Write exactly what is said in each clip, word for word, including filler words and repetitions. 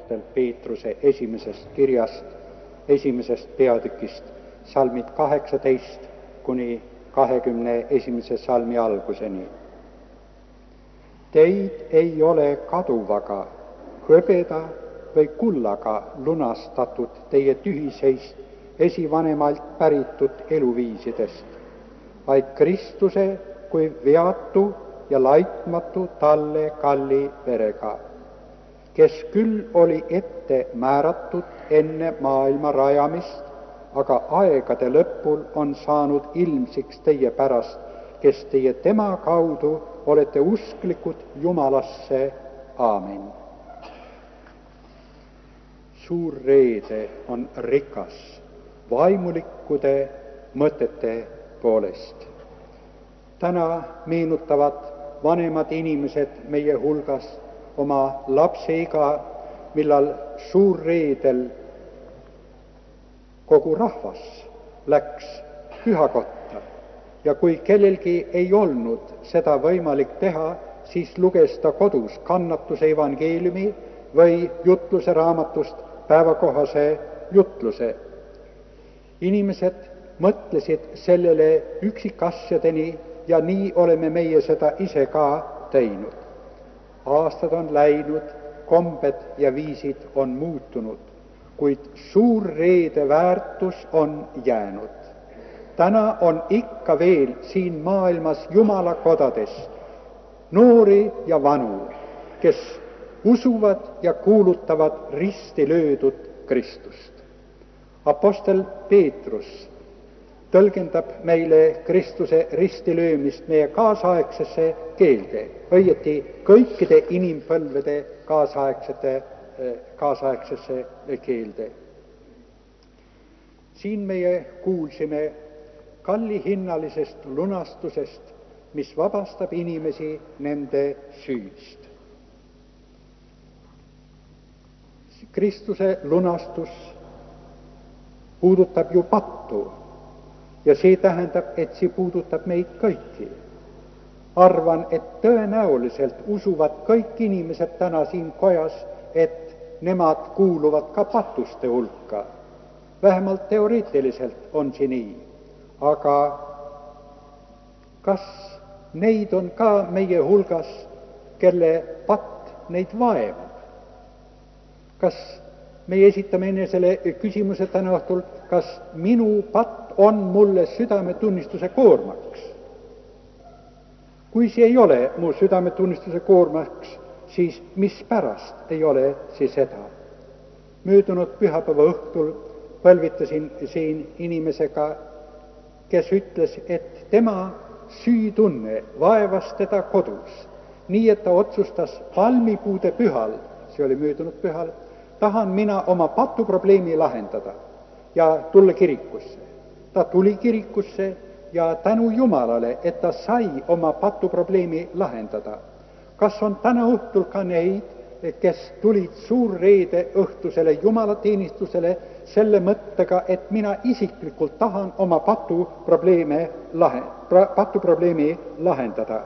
Apostel Peetruse esimesest kirjast, esimesest peatükist, salmid kaheksateist kuni kahekümne esimese salmi alguseni. Teid ei ole kaduvaga, hõbeda või kullaga lunastatud teie tühiseist esivanemalt päritud eluviisidest, vaid Kristuse kui veatu ja laitmatu talle kalli verega, kes küll oli ette määratud enne maailma rajamist, aga aegade lõpul on saanud ilmsiks teie pärast, kes teie tema kaudu olete usklikud Jumalasse. Aamen. Suur reede on rikas vaimulikkude mõtete poolest. Täna meenutavad vanemad inimesed meie hulgas oma lapseiga, millal suurreedel kogu rahvas läks pühakotta ja kui kellelgi ei olnud seda võimalik teha, siis luges ta kodus kannatuse evangeeliumi või jutluse raamatust päevakohase jutluse. Inimesed mõtlesid sellele üksikasjadeni ja nii oleme meie seda ise ka teinud. Aastad on läinud, kombed ja viisid on muutunud, kuid suurreede väärtus on jäänud. Täna on ikka veel siin maailmas Jumala kodades noori ja vanu, kes usuvad ja kuulutavad risti löödud Kristust. Apostel Peetrus tõlgendab meile Kristuse ristilöömist meie kaasaegsesse keelde, õieti kõikide inimpõlvede kaasaegsete, kaasaegsesse keelde. Siin meie kuulsime kallihinnalisest lunastusest, mis vabastab inimesi nende süüst. Kristuse lunastus puudutab ju pattu ja see tähendab, et see puudutab meid kõiki. Arvan, et tõenäoliselt usuvad kõik inimesed täna siin kojas, et nemad kuuluvad ka patuste hulka. Vähemalt teoreetiliselt on see nii. Aga kas neid on ka meie hulgas, kelle patt neid vaevab? Kas me esitame enesele küsimuse täna õhtul, kas minu patt on mulle südametunnistuse koormaks? Kui see ei ole mu südametunnistuse koormaks, siis mispärast ei ole see seda? Möödunud pühapäeva õhtul põlvitasin siin inimesega, kes ütles, et tema süütunne vaevas teda kodus, nii et ta otsustas palmipuude pühal, see oli möödunud pühal, tahan mina oma patuprobleemi lahendada ja tulla kirikusse. Ta tuli kirikusse ja tänu Jumalale, et ta sai oma patuprobleemi lahendada. Kas on täna õhtul ka neid, kes tulid suurreede õhtusele Jumalateenistusele selle mõttega, et mina isiklikult tahan oma patuprobleeme lahe, patuprobleemi lahendada.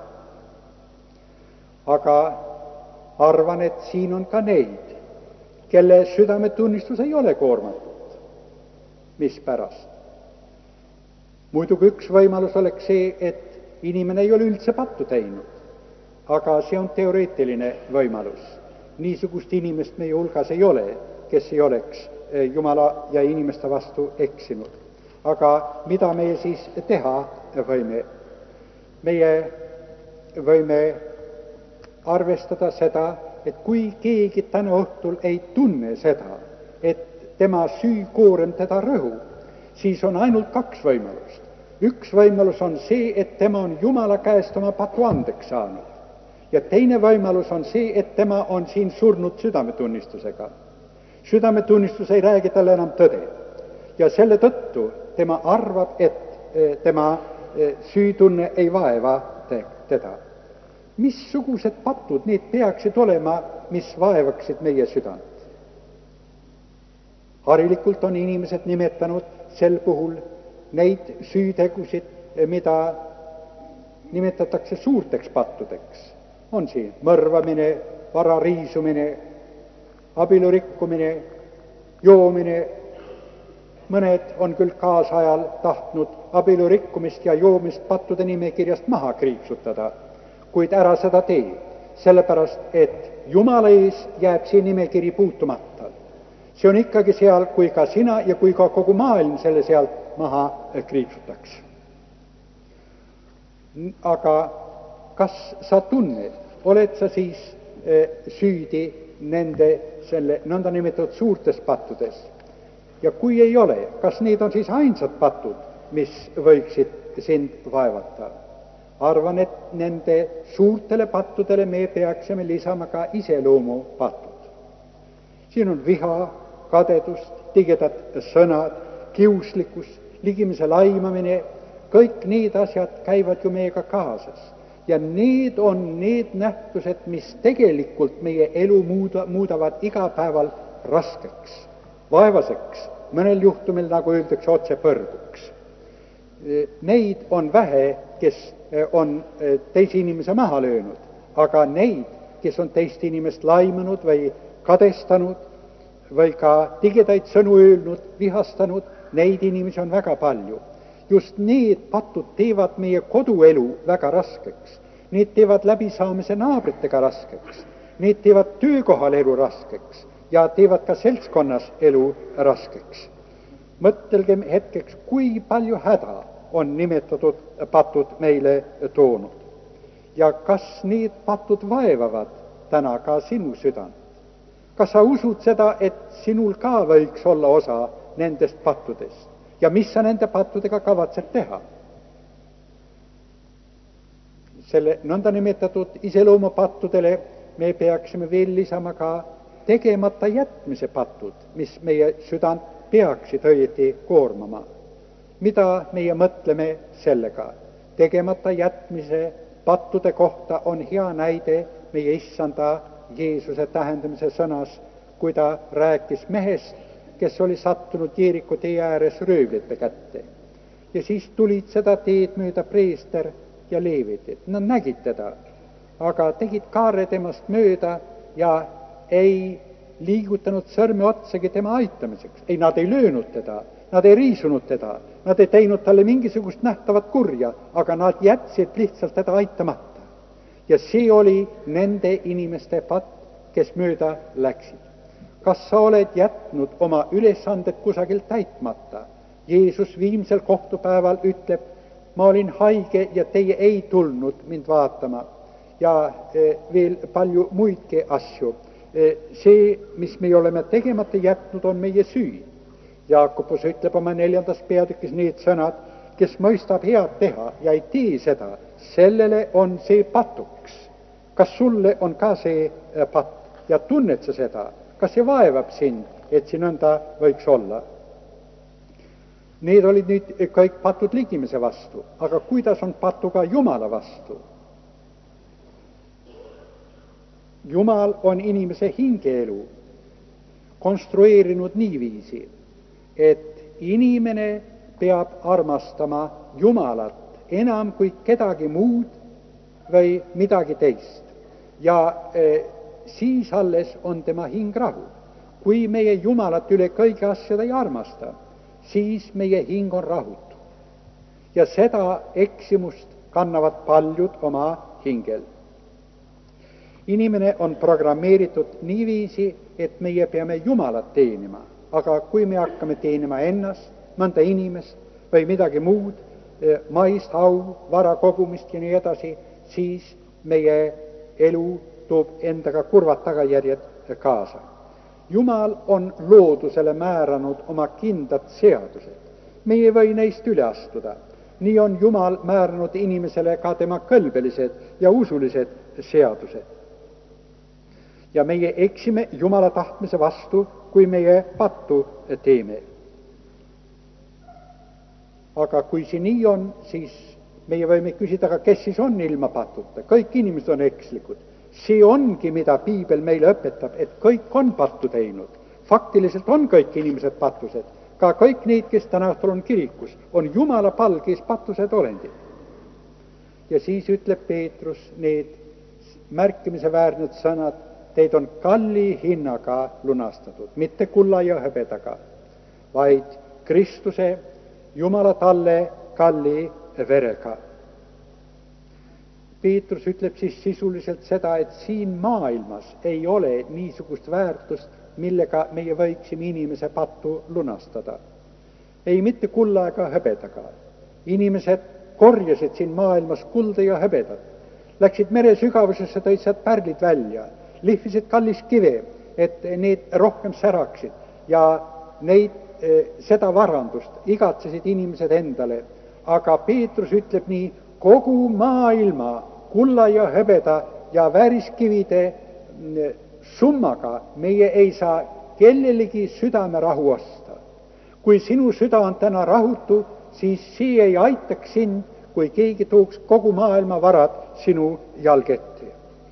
Aga arvan, et siin on ka neid, kelle südametunnistus ei ole koormatud. Mispärast? Muidugi üks võimalus oleks see, et inimene ei ole üldse pattu teinud, aga see on teoreetiline võimalus. Niisugust inimest meie hulgas ei ole, kes ei oleks Jumala ja inimeste vastu eksinud. Aga mida me siis teha võime? Meie võime arvestada seda, et kui keegi täna õhtul ei tunne seda, et tema süükoorem teda rõhub, siis on ainult kaks võimalust. Üks võimalus on see, et tema on Jumala käest oma patu andeks saanud. Ja teine võimalus on see, et tema on siin surnud südametunnistusega. Südametunnistus ei räägi talle enam tõde. Ja selle tõttu tema arvab, et tema süütunne ei vaeva teda. Missugused patud need peaksid olema, mis vaevaksid meie südant? Harilikult on inimesed nimetanud sel puhul neid süütegusid, mida nimetatakse suurteks pattudeks. On siin mõrvamine, vara riisumine, abielu rikkumine, joomine, mõned on küll kaasajal tahtnud abielu rikkumist ja joomist pattude nimekirjast maha kriipsutada, kuid ära seda tee, sellepärast et Jumala ees jääb see nimekiri puutumata. See on ikkagi seal, kui ka sina ja kui ka kogu maailm selle sealt maha kriipsutaks. Aga kas sa tunned, oled sa siis süüdi nende selle nõnda nimetatud suurtes pattudes? Ja kui ei ole, kas need on siis ainsad patud, mis võiksid sind vaevata? Arvan, et nende suurtele pattudele me peaksime lisama ka iseloomu patud. Siin on viha, kadedust, tigedad sõnad, kiuslikkus, ligimise laimamine, kõik need asjad käivad ju meiega kaasas. Ja need on need nähtused, mis tegelikult meie elu muuda, muudavad igapäeval raskeks, vaevaseks, mõnel juhtumil, nagu öeldakse, otse põrguks. Neid on vähe, kes on teise inimese maha löönud, aga neid, kes on teist inimest laimanud või kadestanud või ka tigedaid sõnu öelnud, vihastanud, neid inimesi on väga palju. Just need patud teevad meie koduelu väga raskeks. Need teevad läbisaamise naabritega raskeks. Need teevad töökohal elu raskeks ja teevad ka seltskonnas elu raskeks. Mõtelgem hetkeks, kui palju häda on nimetatud patud meile toonud. Ja kas need patud vaevavad täna ka sinu südant? Kas sa usud seda, et sinul ka võiks olla osa nendest pattudest? Ja mis sa nende pattudega kavatsed teha? Selle nõnda nimetatud iseloomupattudele me peaksime veel lisama ka tegemata jätmise patud, mis meie südant peaksid õieti koormama. Mida meie mõtleme sellega? Tegemata jätmise pattude kohta on hea näide meie issanda Jeesuse tähendamise sõnas, kui ta rääkis mehest, kes oli sattunud Jeeriku tee ääres röövlite kätte. Ja siis tulid seda teed mööda preester ja leevitid. Nad nägid teda, aga tegid kaare temast mööda ja ei liigutanud sõrme otsagi tema aitamiseks. Ei, nad ei löönud teda, nad ei riisunud teda, nad ei teinud talle mingisugust nähtavat kurja, aga nad jätsid lihtsalt teda aitamata. Ja see oli nende inimeste patt, kes mööda läksid. Kas sa oled jätnud oma ülesanded kusagil täitmata? Jeesus viimsel kohtupäeval ütleb, ma olin haige ja teie ei tulnud mind vaatama. Ja veel palju muidki asju. See, mis me oleme tegemata jätnud, on meie süü. Jaakobus ütleb oma neljandas peatükis need sõnad, kes mõistab head teha ja ei tee seda, sellele on see patuks. Kas sulle on ka see patt ja tunned sa seda? Kas see vaevab sind, et siin nõnda võiks olla? Need olid nüüd kõik patud ligimise vastu, aga kuidas on patuga Jumala vastu? Jumal on inimese hingeelu konstrueerinud niiviisi, et inimene peab armastama Jumalat enam kui kedagi muud või midagi teist. Ja eh, siis alles on tema hing rahu. Kui meie Jumalat üle kõigi asjada ei armasta, siis meie hing on rahutu. Ja seda eksimust kannavad paljud oma hingel. Inimene on programmeeritud niiviisi, et meie peame Jumalat teenima, aga kui me hakkame teenima ennast, mõnda inimest või midagi muud, maist, au, vara kogumist ja nii edasi, siis meie elu toob endaga kurvad tagajärjed kaasa. Jumal on loodusele määranud oma kindlad seadused. Me ei või neist üle astuda. Nii on Jumal määranud inimesele ka tema kõlbelised ja usulised seadused. Ja meie eksime Jumala tahtmise vastu, kui meie pattu teeme. Aga kui see nii on, siis meie võime küsida, aga kes siis on ilma patuta? Kõik inimesed on ekslikud. See ongi, mida piibel meile õpetab, et kõik on pattu teinud. Faktiliselt on kõik inimesed patused. Ka kõik need, kes täna õhtul on kirikus, on Jumala palgis patused olendid. Ja siis ütleb Peetrus need märkimise väärnud sõnad, teid on kalli hinnaga lunastatud, mitte kulla ja hõbedaga, vaid Kristuse, Jumala talle kalli verega. Peetrus ütleb siis sisuliselt seda, et siin maailmas ei ole niisugust väärtust, millega meie võiksime inimese pattu lunastada. Ei mitte kulla ega hõbedaga. Inimesed korjasid siin maailmas kulda ja hõbedat, läksid mere sügavusesse, tõid sealt pärlid välja, lihvisid kallis kive, et need rohkem säraksid ja neid, seda varandust igatsesid inimesed endale. Aga Peetrus ütleb nii, kogu maailma kulla ja hõbeda ja vääriskivide summaga meie ei saa kellelegi südame rahu osta. Kui sinu süda on täna rahutu, siis see ei aitaks sind, kui keegi tooks kogu maailma varad sinu jalgette.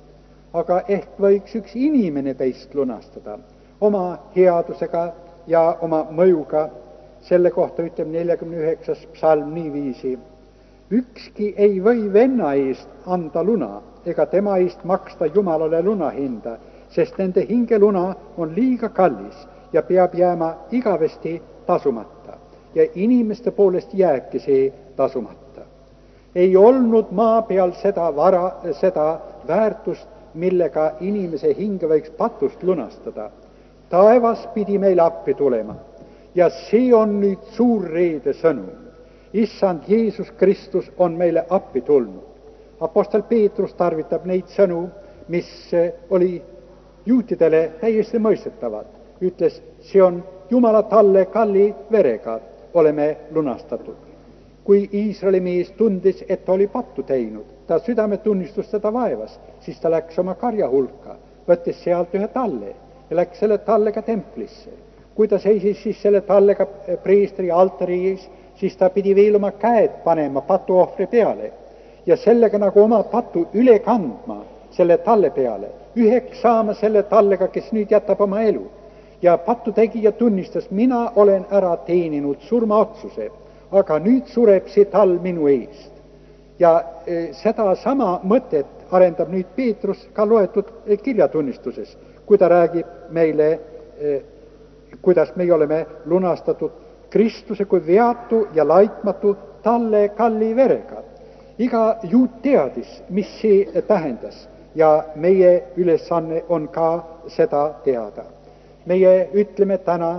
Aga ehk võiks üks inimene teist lunastada oma headusega ja oma mõjuga. Selle kohta ütleb neljakümne üheksas psalm niiviisi. Ükski ei või venna eest anda luna ega tema eest maksta Jumalale lunahinda, sest nende hingeluna on liiga kallis ja peab jääma igavesti tasumata. Ja inimeste poolest jääbki see tasumata. Ei olnud maa peal seda vara, seda väärtust, millega inimese hinge võiks patust lunastada. Taevas pidi meil appi tulema. Ja see on nüüd suur reede sõnum. Issand Jeesus Kristus on meile appi tulnud. Apostel Peetrus tarvitab neid sõnu, mis oli juutidele täiesti mõistetavad. Ütles, see on Jumala talle kalli verega oleme lunastatud. Kui Iisraeli mees tundis, et ta oli pattu teinud, ta südametunnistus teda vaevas, siis ta läks oma karja hulka, võttis sealt ühe talle ja läks selle tallega templisse. Kui ta seisis siis selle tallega preestri altari ees, siis ta pidi veel oma käed panema patuohvri peale ja sellega nagu oma patu üle kandma selle talle peale, üheks saama selle tallega, kes nüüd jätab oma elu. Ja patu tegija tunnistas, mina olen ära teeninud surmaotsuse, aga nüüd sureb see tall minu eest. Ja e, seda sama mõtet arendab nüüd Peetrus ka loetud kirjatunnistuses, kui ta räägib meile e, kuidas me oleme lunastatud Kristuse kui veatu ja laitmatu talle kalli verega. Iga juut teadis, mis see tähendas ja meie ülesanne on ka seda teada. Meie ütleme täna,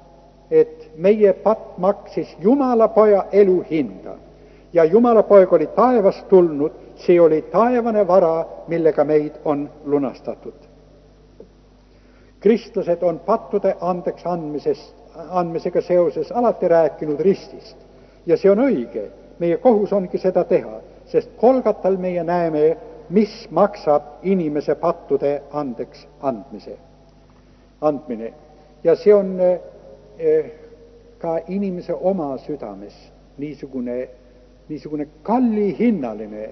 et meie patt maksis Jumala poja elu hinda ja Jumala poeg oli taevast tulnud, see oli taevane vara, millega meid on lunastatud. Kristlased on pattude andeks andmisest, andmisega seoses alati rääkinud ristist. Ja see on õige, meie kohus ongi seda teha, sest Kolgatal meie näeme, mis maksab inimese pattude andeks andmise, andmine. Ja see on eh, ka inimese oma südames niisugune, niisugune kallihinnaline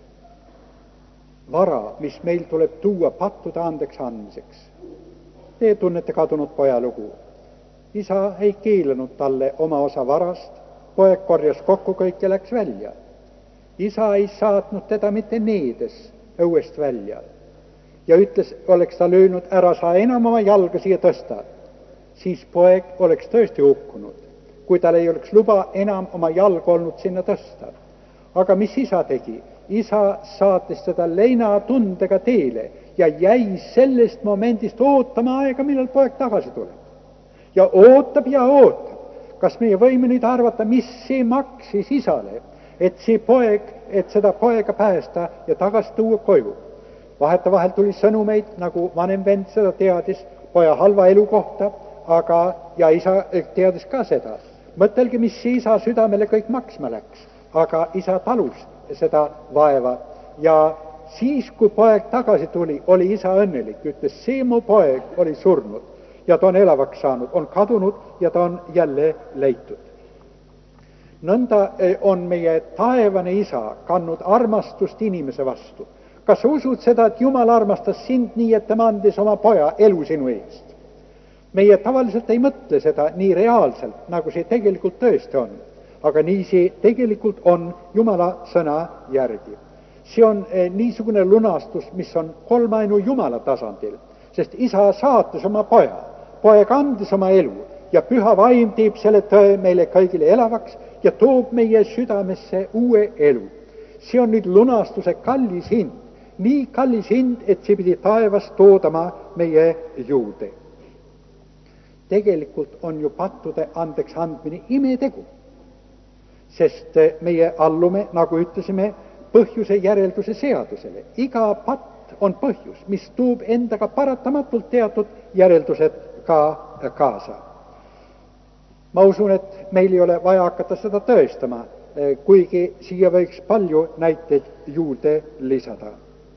vara, mis meil tuleb tuua pattude andeks andmiseks. Te tunnete kadunud poja lugu. Isa ei keelanud talle oma osa varast, poeg korjas kokku kõik ja läks välja. Isa ei saatnud teda mitte needes õuest välja ja ütles, oleks ta löönud ära, sa enam oma jalga siia tõsta, siis poeg oleks tõesti hukkunud, kui tal ei oleks luba enam oma jalga olnud sinna tõsta. Aga mis isa tegi? Isa saatis teda leinatundega teele ja jäi sellest momendist ootama aega, millal poeg tagasi tuleb. Ja ootab ja ootab. Kas meie võime nüüd arvata, mis see maksis isale, et see poeg, et seda poega päästa ja tagasi tuua koju? Vaheta vahel tuli sõnumeid, nagu vanem vend seda teadis, poja halva elu kohta, aga ja isa teadis ka seda. Mõtelge, mis see isa südamele kõik maksma läks, aga isa talus seda vaeva ja siis, kui poeg tagasi tuli, oli isa õnnelik, ütles, see mu poeg oli surnud ja ta on elavaks saanud, on kadunud ja ta on jälle leitud. Nõnda on meie taevane isa kandnud armastust inimese vastu. Kas sa usud seda, et Jumal armastas sind nii, et tema andis oma poja elu sinu eest? Meie tavaliselt ei mõtle seda nii reaalselt, nagu see tegelikult tõesti on. Aga nii see tegelikult on Jumala sõna järgi. See on eh, niisugune lunastus, mis on kolmainu Jumala tasandil. sest isa saatis oma poja, poeg andis oma elu ja püha vaim teeb selle tõe meile kõigile elavaks ja toob meie südamesse uue elu. See on nüüd lunastuse kallis hind, nii kallis hind, et see pidi taevast toodama meie juurde. Tegelikult on ju pattude andeks andmine imetegu, sest meie allume, nagu ütlesime, põhjuse järelduse seadusele. Iga patt on põhjus, mis toob endaga paratamatult teatud järeldused ka kaasa. Ma usun, et meil ei ole vaja hakata seda tõestama, kuigi siia võiks palju näiteid juurde lisada.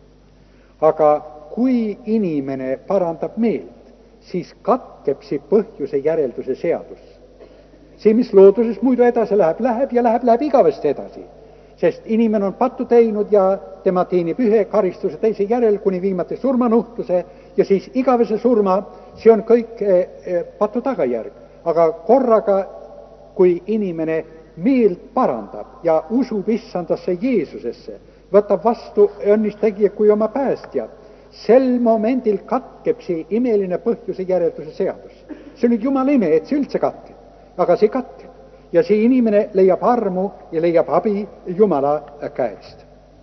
Aga kui inimene parandab meelt, siis katkeb see põhjuse järelduse seadus. See, mis looduses muidu edasi läheb, läheb ja läheb, läheb igavesti edasi. Sest inimene on pattu teinud ja tema teenib ühe karistuse teise järel kuni viimati surmanuhtluse ja siis igavese surma, see on kõik pattu tagajärg. Aga korraga, kui inimene meelt parandab ja usub issandasse Jeesusesse, võtab vastu õnnistegija kui oma päästja, sel momendil katkeb see imeline põhjuse järelduse seadus. See on nüüd Jumala ime, et see üldse katkeb, aga see katkeb. Ja see inimene leiab armu ja leiab abi Jumala käest.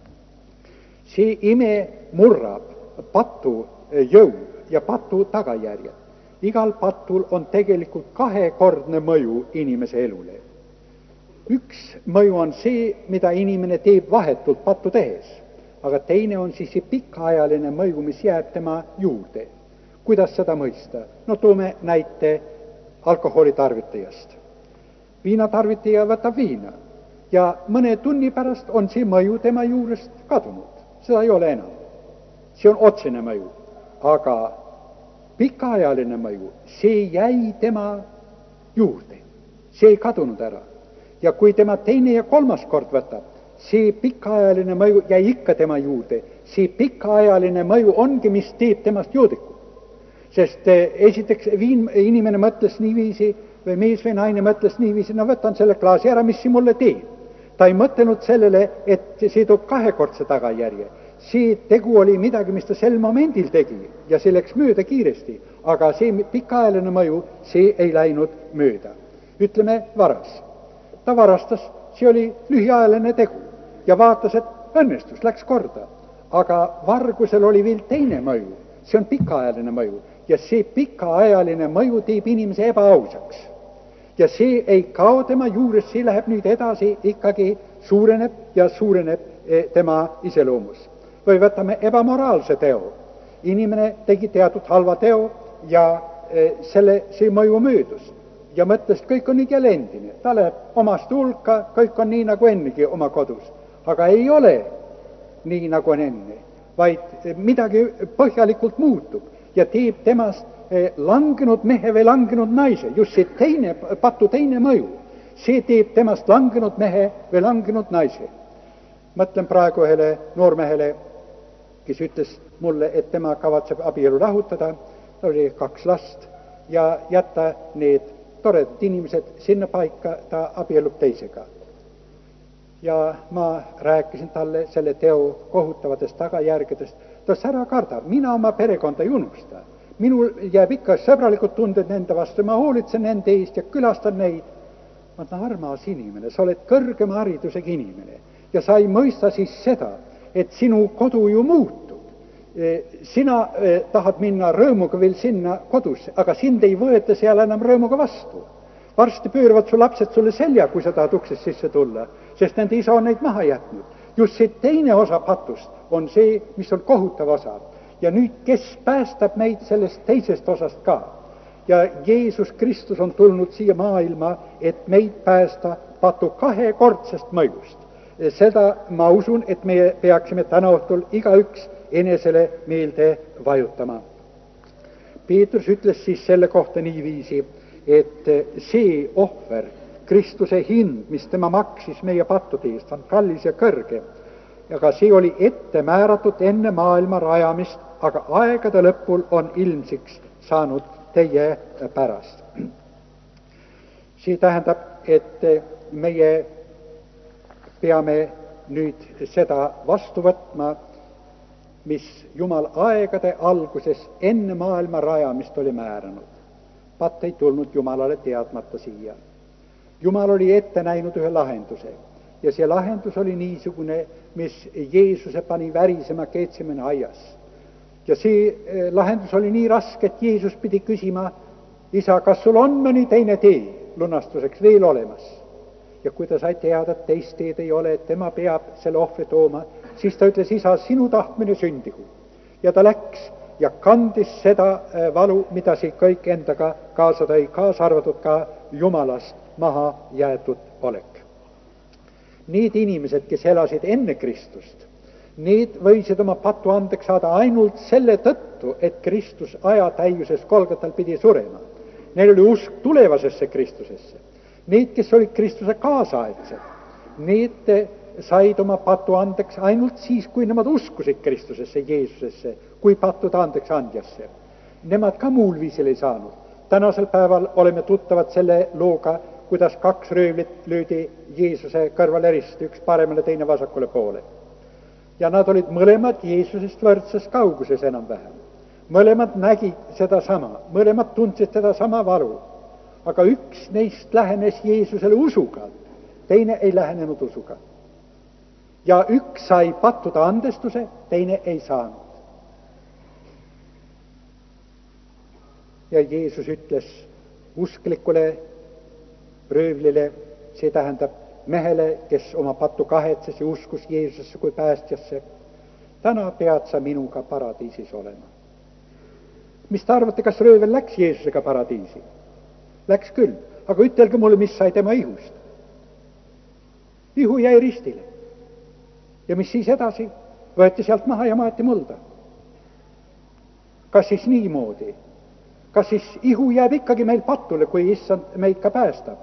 See ime murrab patu jõu ja patu tagajärjed. Igal patul on tegelikult kahekordne mõju inimese elule. Üks mõju on see, mida inimene teeb vahetult pattu tehes, aga teine on siis see pikaajaline mõju, mis jääb tema juurde. Kuidas seda mõista? No toome näite alkoholitarvitajast. Viinatarvitaja võtab viina ja mõne tunni pärast on see mõju tema juurest kadunud. Seda ei ole enam. See on otsene mõju, aga pikaajaline mõju, see jäi tema juurde. See ei kadunud ära. Ja kui tema teine ja kolmas kord võtab, see pikaajaline mõju jäi ikka tema juurde. See pikaajaline mõju ongi, mis teeb temast joodiku. Sest esiteks viin, inimene mõtles niiviisi, või mees või naine mõtles niiviisi, no võtan selle klaasi ära, mis see mulle teeb. Ta ei mõtelnud sellele, et see toob kahekordse tagajärje. See tegu oli midagi, mis ta sel momendil tegi ja see läks mööda kiiresti, aga see pikaajaline mõju, see ei läinud mööda. Ütleme varas. Ta varastas, see oli lühiajaline tegu ja vaatas, et õnnestus, läks korda. Aga vargusel oli veel teine mõju, see on pikaajaline mõju ja see pikaajaline mõju teeb inimese ebaausaks. Ja see ei kao tema juures, see läheb nüüd edasi, ikkagi suureneb ja suureneb tema iseloomus. Või võtame ebamoraalse teo. Inimene tegi teatud halva teo ja selle, see mõju möödus. Ja mõtles, kõik on nüüd jälle endine. Ta läheb omast hulka, kõik on nii nagu ennegi oma kodus. Aga ei ole nii nagu on enne, vaid midagi põhjalikult muutub ja teeb temast langenud mehe või langenud naise. Just see teine, patu teine mõju, see teeb temast langenud mehe või langenud naise. Mõtlen praegu ühele noormehele, kes ütles mulle, et tema kavatseb abielu lahutada, ta oli kaks last ja jätta need toredad inimesed sinna paika, ta abielub teisega. Ja ma rääkisin talle selle teo kohutavatest tagajärgedest. Ta ütles, ära karda, mina oma perekonda ei unusta. Minul jääb ikka sõbralikud tunded nende vastu, ma hoolitsen nende eest ja külastan neid. Ma ütlen, armas inimene, sa oled kõrgema haridusega inimene ja sa ei mõista siis seda, et sinu kodu ju muutub. Sina tahad minna rõõmuga veel sinna kodusse, aga sind ei võeta seal enam rõõmuga vastu. Varsti pööravad su lapsed sulle selja, kui sa tahad uksest sisse tulla, sest nende isa on neid maha jätnud. Just see teine osa patust on see, mis on kohutav osa. Ja nüüd, kes päästab meid sellest teisest osast ka? Ja Jeesus Kristus on tulnud siia maailma, et meid päästa patu kahekordsest mõjust. Seda ma usun, et me peaksime täna õhtul igaüks enesele meelde vajutama. Peetrus ütles siis selle kohta niiviisi, et see ohver, Kristuse hind, mis tema maksis meie pattude eest, on kallis ja kõrge. Aga see oli ette määratud enne maailma rajamist, aga aegade lõpul on ilmsiks saanud teie pärast. See tähendab, et meie peame nüüd seda vastu võtma. mis Jumal aegade alguses enne maailma rajamist oli määranud. Patt ei tulnud Jumalale teadmata siia. Jumal oli ette näinud ühe lahenduse ja see lahendus oli niisugune, mis Jeesuse pani värisema Getsemane aias. Ja see lahendus oli nii raske, et Jeesus pidi küsima, isa, kas sul on mõni teine tee lunastuseks veel olemas? Ja kui ta sai teada, et teist teed ei ole, et tema peab selle ohvri tooma, siis ta ütles, isa, sinu tahtmine sündigu. Ja ta läks ja kandis seda valu, mida see kõik endaga kaasa tõi, kaasa arvatud ka Jumalast maha jäetud olek. Need inimesed, kes elasid enne Kristust, need võisid oma patu andeks saada ainult selle tõttu, et Kristus aja täiuses Golgatal pidi surema. Neil oli usk tulevasesse Kristusesse. Need, kes olid Kristuse kaasaegsed, need said oma patu andeks ainult siis, kui nemad uskusid Kristusesse, Jeesusesse, kui pattude andeks andjasse. Nemad ka muul viisil ei saanud. Tänasel päeval oleme tuttavad selle looga, kuidas kaks röövlit löödi Jeesuse kõrvale risti, üks paremale, teine vasakule poole. Ja nad olid mõlemad Jeesusest võrdses kauguses enam-vähem. Mõlemad nägid seda sama, mõlemad tundsid seda sama valu. Aga üks neist lähenes Jeesusele usuga, teine ei lähenenud usuga. Ja üks sai pattuda andestuse, teine ei saanud. Ja Jeesus ütles usklikule röövlile, see tähendab mehele, kes oma pattu kahetses ja uskus Jeesusesse kui päästjasse, täna pead sa minuga paradiisis olema. Mis te arvate, kas röövel läks Jeesusega paradiisi? Läks küll, aga ütelge mulle, mis sai tema ihust. Ihu jäi ristile. Ja mis siis edasi? Võeti sealt maha ja maeti mulda. Kas siis niimoodi? Kas siis ihu jääb ikkagi meil patule, kui issand meid ka päästab?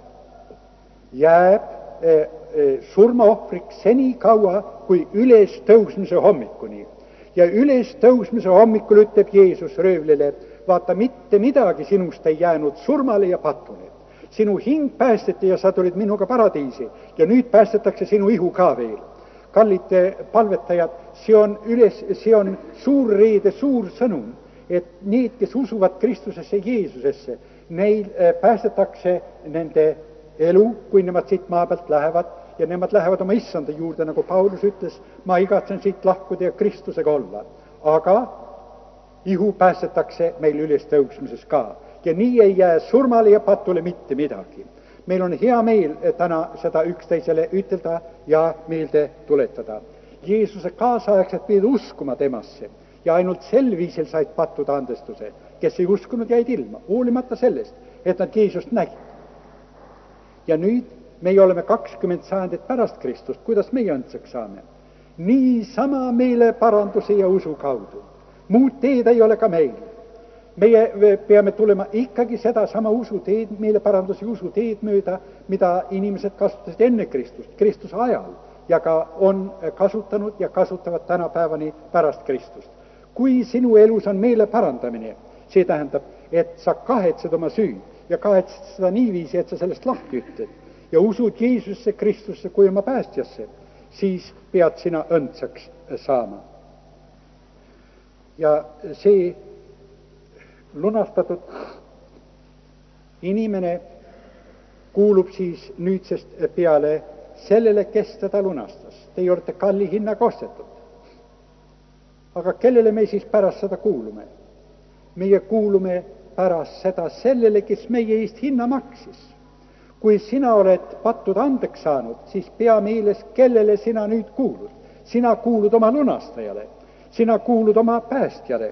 Jääb e, e, surmaohvriks seni kaua, kui üles tõusmise hommikuni. Ja üles tõusmise hommikul ütleb Jeesus röövlile, vaata, mitte midagi sinust ei jäänud surmale ja patule. Sinu hing päästeti ja sa tulid minuga paradiisi ja nüüd päästetakse sinu ihu ka veel. Kallid palvetajad, see on, üles, see on suur reede, suur sõnum, et need, kes usuvad Kristusesse, Jeesusesse, neil päästetakse nende elu, kui nemad siit maa pealt lähevad ja nemad lähevad oma issanda juurde, nagu Paulus ütles, ma igatsen siit lahkuda ja Kristusega olla. Aga ihu päästetakse meil üles tõusmises ka. Ja nii ei jää surmale ja patule mitte midagi. Meil on hea meel täna seda üksteisele ütelda ja meelde tuletada. Jeesuse kaasaegsed pidid uskuma temasse ja ainult sel viisil said pattuda andestuse. Kes ei uskunud, jäid ilma, hoolimata sellest, et nad Jeesust nägid. Ja nüüd meie oleme kakskümmend sajandit pärast Kristust, kuidas meie õndsaks saame? Nii sama meile paranduse ja usu kaudu. Muud teed ei ole ka meil. Meie peame tulema ikkagi seda sama usu teed, meile paranduse ja usu teed mööda, mida inimesed kasutasid enne Kristust, Kristuse ajal, ja ka on kasutanud ja kasutavad tänapäevani pärast Kristust. Kui sinu elus on meele parandamine, see tähendab, et sa kahetsed oma süü ja kahetsed seda niiviisi, et sa sellest lahti ütled ja usud Jeesusse, Kristusse kui oma päästjasse, siis pead sina õndsaks saama. Ja see lunastatud inimene kuulub siis nüüdsest peale sellele, kes teda lunastas. Te olete kalli hinnaga ostetud. Aga kellele me siis pärast seda kuulume? Meie kuulume pärast seda sellele, kes meie eest hinna maksis. Kui sina oled pattud andeks saanud, siis pea meeles, kellele sina nüüd kuulud. Sina kuulud oma lunastajale. Sina kuulud oma päästjale.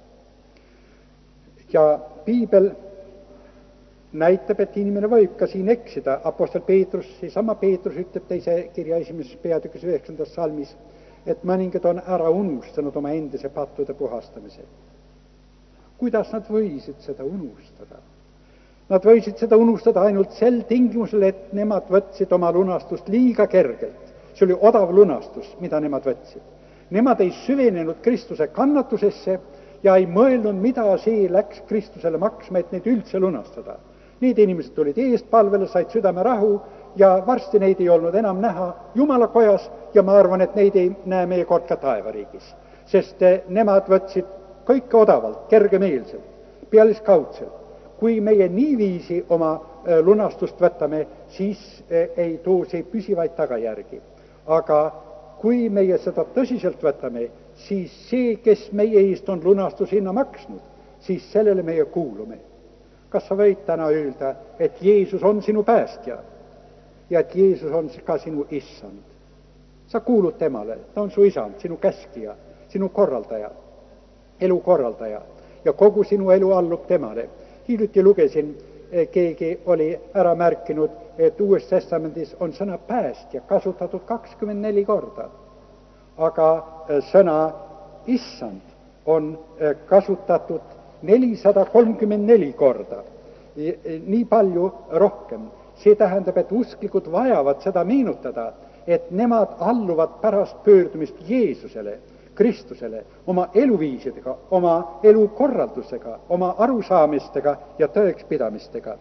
Ja piibel näitab, et inimene võib ka siin eksida. Apostel Peetrus, seesama Peetrus ütleb teise kirja esimeses peatükis üheksandas salmis, et mõningad on ära unustanud oma endise pattude puhastamise. Kuidas nad võisid seda unustada? Nad võisid seda unustada ainult sel tingimusel, et nemad võtsid oma lunastust liiga kergelt. See oli odav lunastus, mida nemad võtsid. Nemad ei süvenenud Kristuse kannatusesse ja ei mõelnud, mida see läks Kristusele maksma, et neid üldse lunastada. Need inimesed tulid eestpalvele, said südame rahu ja varsti neid ei olnud enam näha Jumala kojas ja ma arvan, et neid ei näe meie kord ka taevariigis. sest nemad võtsid kõike odavalt, kergemeelselt, pealiskaudselt. Kui meie niiviisi oma lunastust võtame, siis ei too see püsivaid tagajärgi. Aga kui meie seda tõsiselt võtame, siis see, kes meie eest on lunastushinna maksnud, siis sellele meie kuulume. Kas sa võid täna öelda, et Jeesus on sinu päästja ja et Jeesus on ka sinu issand? Sa kuulud temale, ta on su isand, sinu käskija, sinu korraldaja, elu korraldaja ja kogu sinu elu allub temale. Hiljuti lugesin, keegi oli ära märkinud, et Uues Testamendis on sõna päästja kasutatud kakskümmend neli korda, aga sõna issand on kasutatud nelisada kolmkümmend neli korda, nii palju rohkem. See tähendab, et usklikud vajavad seda meenutada, et nemad alluvad pärast pöördumist Jeesusele, Kristusele, oma eluviisidega, oma elukorraldusega, oma arusaamistega ja tõekspidamistega.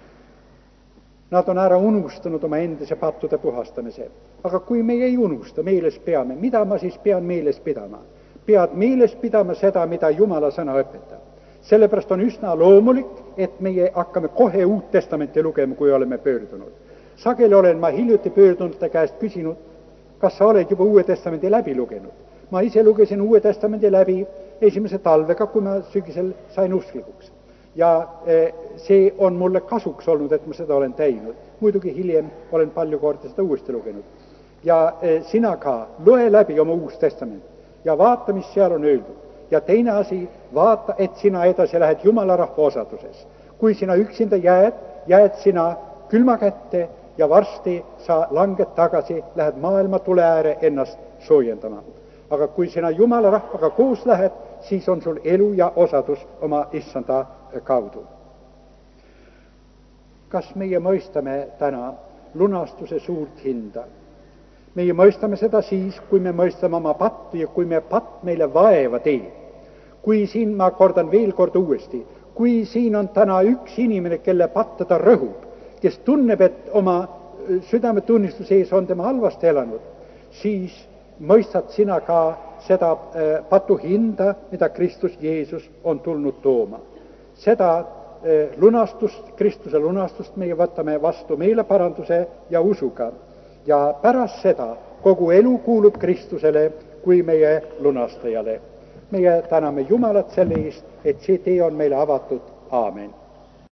Nad on ära unustanud oma endise pattude puhastamise. Aga kui me ei unusta, meeles peame, mida ma siis pean meeles pidama? Pead meeles pidama seda, mida Jumala sõna õpetab. Sellepärast on üsna loomulik, et meie hakkame kohe Uut Testamenti lugema, kui oleme pöördunud. Sageli olen ma hiljuti pöördunute käest küsinud, kas sa oled juba Uue Testamendi läbi lugenud. Ma ise lugesin Uue Testamendi läbi esimese talvega, kui ma sügisel sain usklikuks. Ja see on mulle kasuks olnud, et ma seda olen teinud. Muidugi hiljem olen palju korda seda uuesti lugenud. Ja sina ka loe läbi oma Uus Testament ja vaata, mis seal on öeldud. Ja teine asi, vaata, et sina edasi lähed Jumala rahva osaduses. Kui sina üksinda jääd, jääd sina külma kätte ja varsti sa langed tagasi, lähed maailma tule ääre ennast soojendama. Aga kui sina Jumala rahvaga koos lähed, siis on sul elu ja osadus oma issanda kaudu. Kas meie mõistame täna lunastuse suurt hinda? Meie mõistame seda siis, kui me mõistame oma pattu ja kui me patt meile vaeva teeb. Kui siin, ma kordan veel kord uuesti, kui siin on täna üks inimene, kelle patta ta rõhub, kes tunneb, et oma südametunnistuse ees on tema halvasti elanud, siis mõistad sina ka seda patu hinda, mida Kristus Jeesus on tulnud tooma. Seda lunastust, Kristuse lunastust meie võtame vastu meeleparanduse ja usuga. Ja pärast seda kogu elu kuulub Kristusele kui meie lunastajale. Meie täname Jumalat selle eest, et see tee on meile avatud. Aamen.